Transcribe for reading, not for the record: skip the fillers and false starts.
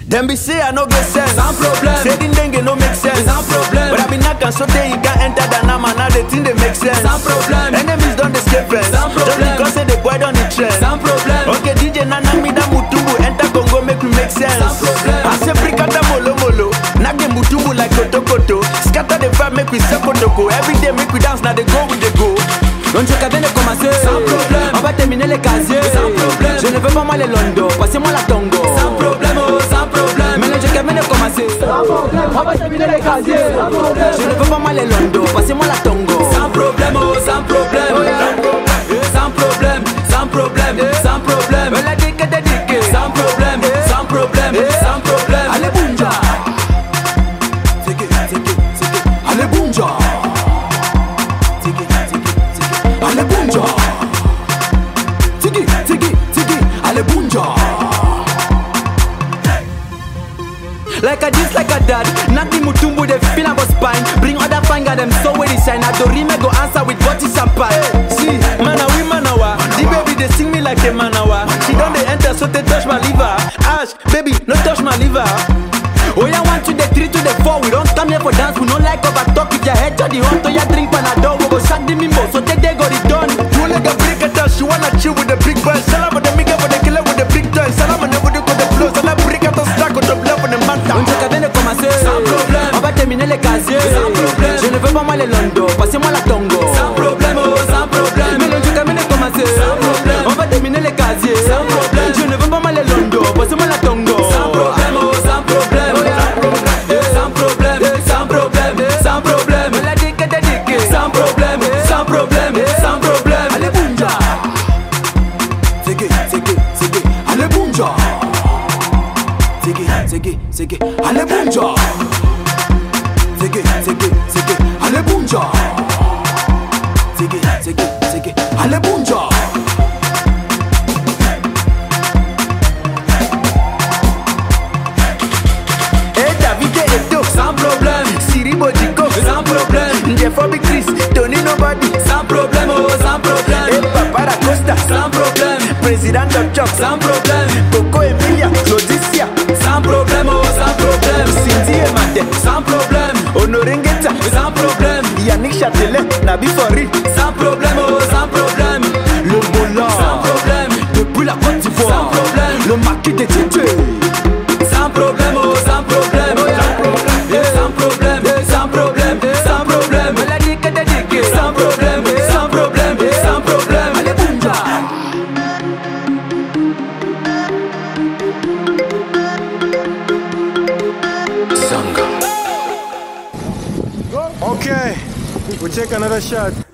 Them be say I no get sense. Sans problème. Say the dengue no make sense. Sans problème. But I be knocking so they you can enter the nama. Now they think they make sense. Sans problème. Enemies don't escape friends. Sans Just problème. because say the boy don't the trend. Sans problème. Okay DJ Nana mi da mutumbu enter Congo make me make sense. Sans problème. I say brikata molo molo. Nag the mutumbu like koto koto. Scatter the vibe make we seko toko. Every day make we dance now they go with the go. Donc je vient de commencer. Sans problème. On va terminer les casiers. Sans problème. Je ne veux pas moi les Londo. Passez-moi la Tongo. Sans problème, oh, sans problème. Maintenant je vient de commencer. Sans problème. On va terminer les casiers. Sans problème. Je ne veux pas moi les Londo. Passez-moi la Tongo. Sans problème, oh, sans problème. Sans problème, sans problème, sans problème. La dique de dique. Sans problème, sans problème, sans problème. Allez bunja. Allez bunja. Allez bunja. Tiki, tiki, tiki. Allez bunja. Like a this, like a that. Nothing mutumbu, they feel about spine. Bring other finger, them so where they shine. I don't go answer with body champagne. See, manawi manawa. The baby they sing me like a manawa. She don't they enter so they touch my liver. Ash, baby, no touch my liver. Oh yeah, 1 to the 3 to the 4. We don't come here for dance. We don't like over talk. With your head to the hot, to your drink panadol. We go shut the mimbo, so they got it done. You like a brick at us. She wanna chill with the big boys. Salam with the miga for the killer with the big toys. Salam and never do the flow. Salam brick at us. Stack with the bluff on the manta. Donc je vient de commencer. Sans problème. On va terminer les casiers. Sans problème. Je ne veux pas moi les Londo. Passez-moi la Tongo. Sans problème, oh, sans problème. Mais donc je vient de commencer. Sans problème. On va terminer les casiers. Sans problème. Je ne veux pas moi les Londo. Passez-moi la Tongo. Sans problème, oh, sans problème. Sans problème, sans problème, sans problème. La dique de dique. Sans problème, sans problème, sans problème. Allez bunja. Tiki, tiki, tiki. Allez bunja. Tiki, tiki, tiki. Allez bunja. Tiki, tiki, tiki. Allez bunja. Tiki, tiki, tiki. Allez bunja. Hey David Eto. Sans problème, Siribo Diko. sans problème, Jeffobi Chris. Tony Nobody. sans problème, oh, sans Hey problème, Papa Da Costa. sans problème, President of Chuck. sans problème, Coco Emilia. Lodicia. sans problème, oh, sans problème, Cindy Emate. sans problème, Honoré Ngeta. sans problème, Yannick Châtelet. Nabi Fori. sans problème, oh, sans problème, Le Moulin. sans problème, Depuis la Côte sans d'Ivoire. problème, Le maquis de Titi. sans problème, oh, sans problème, sans problème, sans problème, sans problème, la dique de dique, sans problème, sans problème, sans problème, allez bunja. Okay, we take another shot.